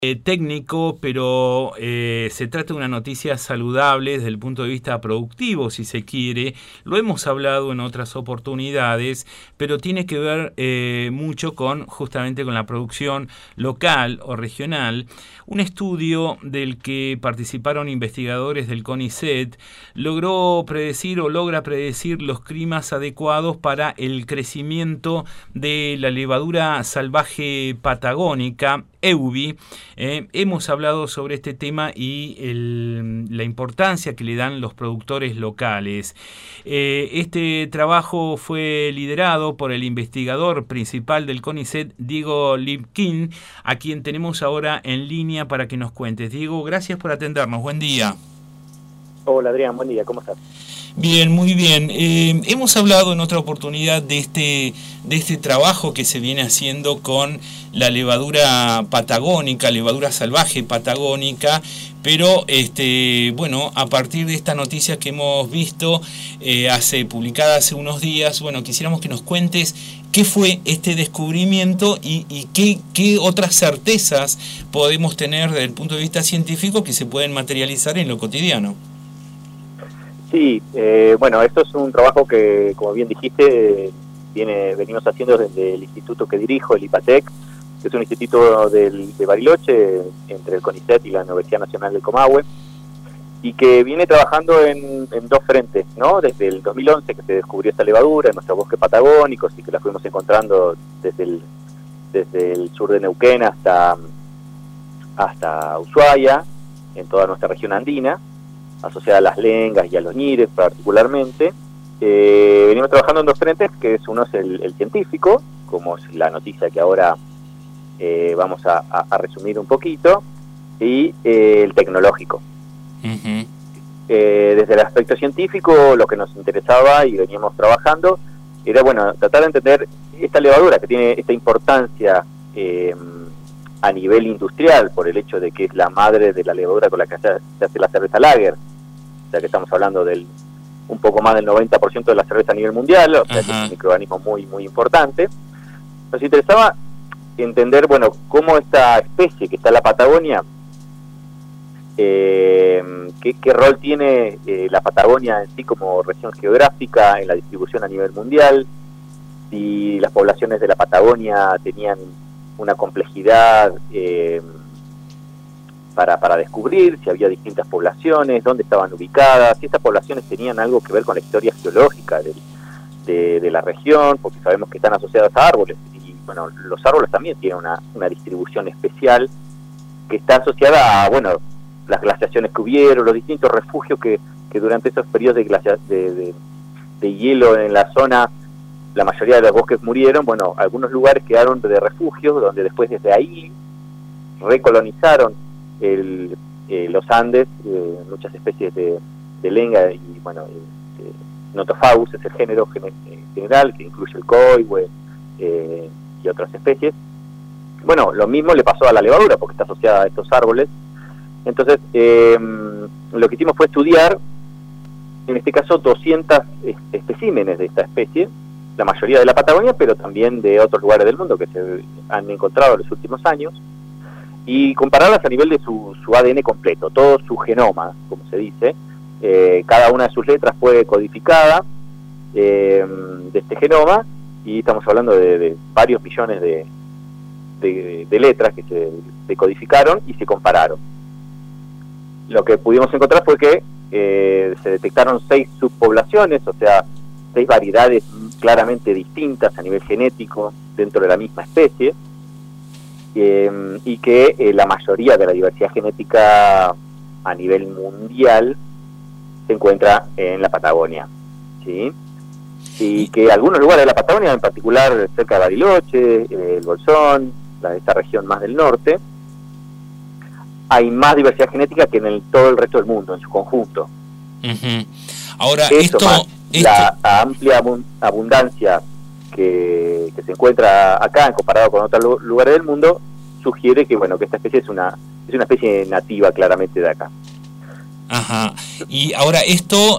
técnico, pero se trata de una noticia saludable desde el punto de vista productivo, si se quiere. Lo hemos hablado en otras oportunidades, pero tiene que ver mucho justamente con la producción local o regional. Un estudio del que participaron investigadores del CONICET logra predecir los climas adecuados para el crecimiento de la levadura salvaje patagónica, EUBI. Hemos hablado sobre este tema y la importancia que le dan los productores locales. Este trabajo fue liderado por el investigador principal del CONICET, Diego Lipkin, a quien tenemos ahora en línea para que nos cuentes. Diego, gracias por atendernos. Buen día. Hola Adrián, buen día, ¿cómo estás? Bien, muy bien. Hemos hablado en otra oportunidad de este trabajo que se viene haciendo con la levadura patagónica, levadura salvaje patagónica, pero a partir de esta noticia que hemos visto publicada hace unos días, quisiéramos que nos cuentes qué fue este descubrimiento y qué otras certezas podemos tener desde el punto de vista científico que se pueden materializar en lo cotidiano. Sí, esto es un trabajo que, como bien dijiste, venimos haciendo desde el instituto que dirijo, el IPATEC, que es un instituto de Bariloche, entre el CONICET y la Universidad Nacional del Comahue, y que viene trabajando en dos frentes, ¿no? Desde el 2011, que se descubrió esta levadura en nuestros bosques patagónicos y que la fuimos encontrando desde el sur de Neuquén hasta Ushuaia, en toda nuestra región andina, asociada a las lengas y a los ñires particularmente. Venimos trabajando en dos frentes, que uno es el científico, como es la noticia que ahora vamos a resumir un poquito, y el tecnológico. Uh-huh. Desde el aspecto científico, lo que nos interesaba y veníamos trabajando era, tratar de entender esta levadura que tiene esta importancia a nivel industrial, por el hecho de que es la madre de la levadura con la que se hace la cerveza lager. O sea que estamos hablando un poco más del 90% de la cerveza a nivel mundial, o sea que es un microorganismo muy, muy importante. Nos interesaba entender, cómo esta especie que está en la Patagonia, qué rol tiene la Patagonia en sí como región geográfica en la distribución a nivel mundial, si las poblaciones de la Patagonia tenían una complejidad para descubrir, si había distintas poblaciones, dónde estaban ubicadas, si estas poblaciones tenían algo que ver con la historia geológica de la región, porque sabemos que están asociadas a árboles, y los árboles también tienen una distribución especial que está asociada a, las glaciaciones que hubieron, los distintos refugios que durante esos periodos de hielo en la zona, la mayoría de los bosques murieron. Algunos lugares quedaron de refugio, donde después desde ahí recolonizaron los Andes, muchas especies de lenga y Nothofagus es el género general, que incluye el coihue y otras especies. Lo mismo le pasó a la levadura, porque está asociada a estos árboles. Entonces, lo que hicimos fue estudiar, en este caso, 200 especímenes de esta especie, la mayoría de la Patagonia, pero también de otros lugares del mundo que se han encontrado en los últimos años, y compararlas a nivel de su ADN completo, todo su genoma, como se dice. Cada una de sus letras fue codificada de este genoma, y estamos hablando de varios millones de letras que se decodificaron y se compararon. Lo que pudimos encontrar fue que se detectaron 6 subpoblaciones, o sea, 6 variedades claramente distintas a nivel genético dentro de la misma especie, y que la mayoría de la diversidad genética a nivel mundial se encuentra en la Patagonia, ¿sí? Y que algunos lugares de la Patagonia, en particular cerca de Bariloche, el Bolsón, esta región más del norte, hay más diversidad genética que en todo el resto del mundo, en su conjunto. Uh-huh. Ahora, la amplia abundancia que se encuentra acá, comparado con otros lugares del mundo, sugiere que esta especie es una especie nativa claramente de acá. Ajá. Y ahora, esto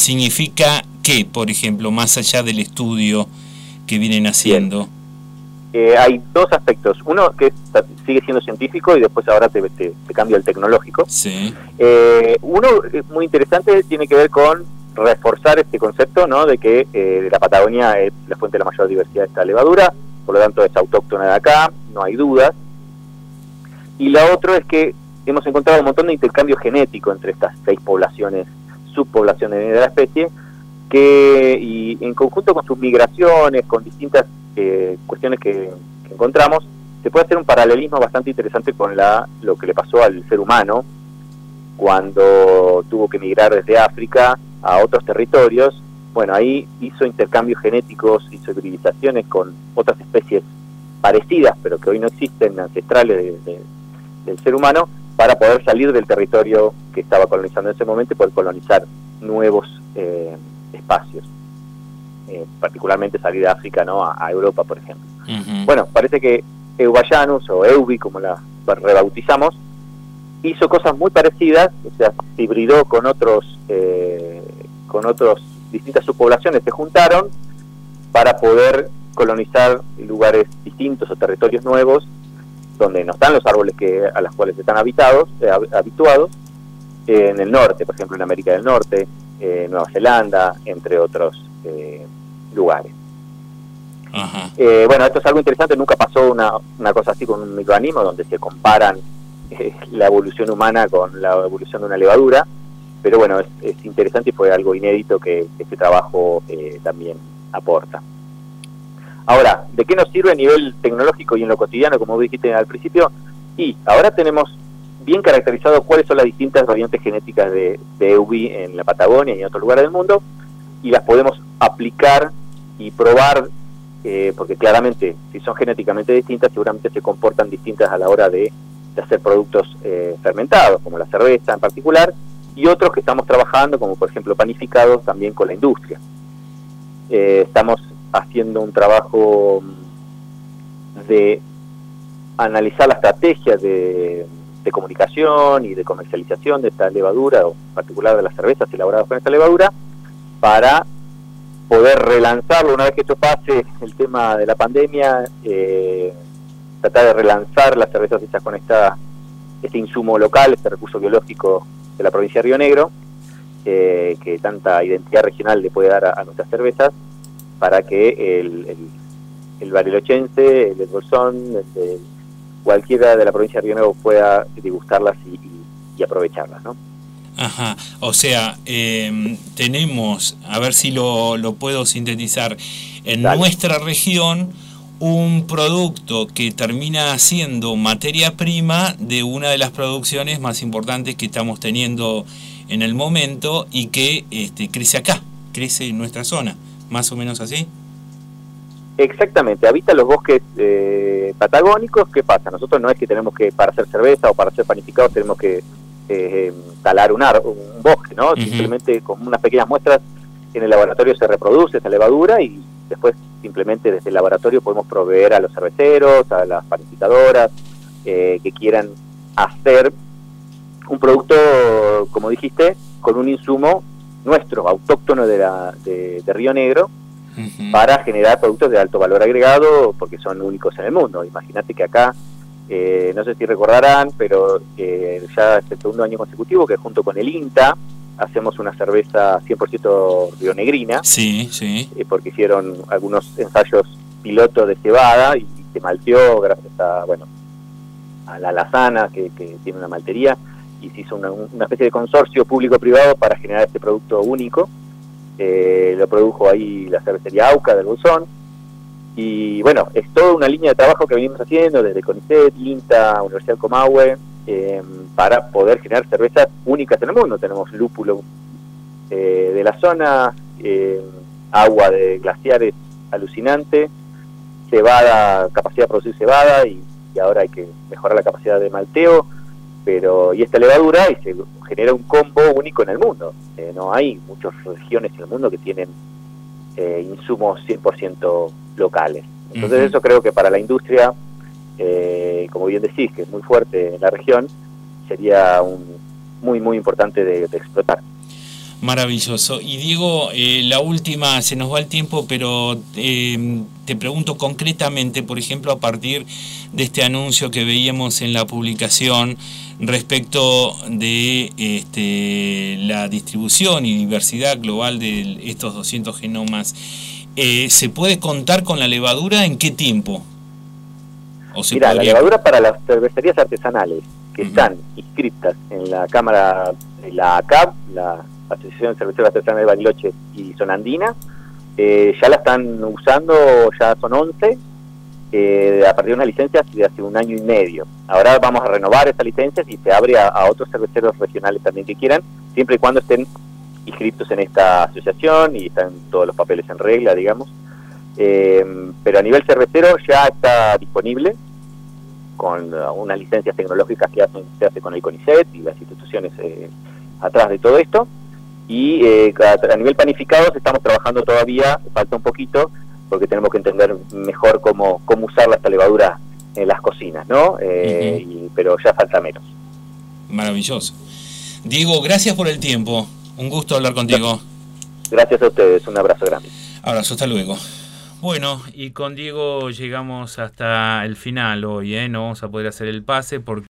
significa ¿qué, por ejemplo, más allá del estudio que vienen haciendo? Bien. hay dos aspectos. Uno que sigue siendo científico y después ahora te cambio al tecnológico. Sí. Uno muy interesante tiene que ver con reforzar este concepto, ¿no? De que la Patagonia es la fuente de la mayor diversidad de esta levadura, por lo tanto es autóctona de acá, no hay dudas. Y la otra es que hemos encontrado un montón de intercambio genético entre estas 6 poblaciones, subpoblaciones de la especie, y en conjunto con sus migraciones, con distintas cuestiones que encontramos, se puede hacer un paralelismo bastante interesante con lo que le pasó al ser humano cuando tuvo que migrar desde África a otros territorios. Bueno, ahí hizo intercambios genéticos, hizo hibridizaciones con otras especies parecidas, pero que hoy no existen, ancestrales del ser humano, para poder salir del territorio que estaba colonizando en ese momento y poder colonizar nuevos espacios, particularmente salir de África, ¿no? a Europa, por ejemplo. Uh-huh. Bueno, parece que Eubayanus, o Eubi, como la rebautizamos, hizo cosas muy parecidas, o sea, se hibridó con otros distintas subpoblaciones, se juntaron para poder colonizar lugares distintos o territorios nuevos, donde no están los árboles a los cuales están habituados, en el norte, por ejemplo en América del Norte, Nueva Zelanda, entre otros lugares. Uh-huh. Bueno, esto es algo interesante, nunca pasó una cosa así con un microorganismo, donde se comparan la evolución humana con la evolución de una levadura, pero bueno, es interesante y fue algo inédito que este trabajo también aporta. Ahora, ¿de qué nos sirve a nivel tecnológico y en lo cotidiano, como dijiste al principio? Y ahora tenemos bien caracterizado cuáles son las distintas variantes genéticas de Eubi en la Patagonia y en otros lugares del mundo, y las podemos aplicar y probar, porque claramente, si son genéticamente distintas, seguramente se comportan distintas a la hora de hacer productos fermentados, como la cerveza en particular, y otros que estamos trabajando, como por ejemplo panificados, también con la industria. Estamos haciendo un trabajo de analizar la estrategia de comunicación y de comercialización de esta levadura, o en particular de las cervezas elaboradas con esta levadura, para poder relanzarlo una vez que esto pase, el tema de la pandemia, tratar de relanzar las cervezas hechas con este insumo local, este recurso biológico de la provincia de Río Negro, que tanta identidad regional le puede dar a nuestras cervezas, para que el barilochense, el bolsón, cualquiera de la provincia de Río Negro pueda degustarlas y aprovecharlas, ¿no? Ajá, o sea, tenemos, a ver si lo puedo sintetizar, en Dale. Nuestra región un producto que termina siendo materia prima de una de las producciones más importantes que estamos teniendo en el momento y que crece acá, crece en nuestra zona, más o menos así. Exactamente, habita los bosques patagónicos. ¿Qué pasa? Nosotros no es que tenemos que, para hacer cerveza o para hacer panificados, tenemos que talar un bosque, ¿no? Uh-huh. Simplemente con unas pequeñas muestras en el laboratorio se reproduce esa levadura y después simplemente desde el laboratorio podemos proveer a los cerveceros, a las panificadoras que quieran hacer un producto, como dijiste, con un insumo nuestro, autóctono de Río Negro, uh-huh, para generar productos de alto valor agregado, porque son únicos en el mundo. Imagínate que acá, no sé si recordarán, pero ya es el segundo año consecutivo que junto con el INTA hacemos una cerveza 100% rionegrina. Sí, sí. Porque hicieron algunos ensayos pilotos de cebada y se malteó gracias a la Lazana, que tiene una maltería, y se hizo una especie de consorcio público-privado para generar este producto único. Lo produjo ahí la cervecería AUCA del Bolsón, y bueno, es toda una línea de trabajo que venimos haciendo desde CONICET, INTA, Universidad del Comahue, para poder generar cervezas únicas en el mundo. Tenemos lúpulo de la zona, agua de glaciares alucinante, cebada, capacidad de producir cebada, y ahora hay que mejorar la capacidad de malteo, y esta levadura, y se genera un combo único en el mundo. No hay muchas regiones en el mundo que tienen insumos 100% locales. Entonces, uh-huh, eso creo que para la industria, como bien decís, que es muy fuerte en la región, sería muy, muy importante de explotar. Maravilloso. Y Diego, la última, se nos va el tiempo, pero te pregunto concretamente, por ejemplo, a partir de este anuncio que veíamos en la publicación respecto de la distribución y diversidad global de estos 200 genomas, ¿se puede contar con la levadura en qué tiempo? Mira, la levadura para las cervecerías artesanales que están inscritas en la Cámara de la ACAB, la Asociación de Cerveceros Artesanales de Bariloche y Zona Andina, ya la están usando, ya son 11, a partir de unas licencias de hace 1 año y medio. Ahora vamos a renovar esas licencias y se abre a otros cerveceros regionales también que quieran, siempre y cuando estén inscritos en esta asociación y están todos los papeles en regla, digamos. Pero a nivel cervecero ya está disponible con unas licencias tecnológicas que se hace con el CONICET y las instituciones atrás de todo esto. Y a nivel panificados estamos trabajando todavía, falta un poquito, porque tenemos que entender mejor cómo usar esta levadura en las cocinas, ¿no? Pero ya falta menos. Maravilloso. Diego, gracias por el tiempo. Un gusto hablar contigo. Gracias a ustedes, un abrazo grande. Abrazo, hasta luego. Bueno, y con Diego llegamos hasta el final hoy, ¿eh? No vamos a poder hacer el pase porque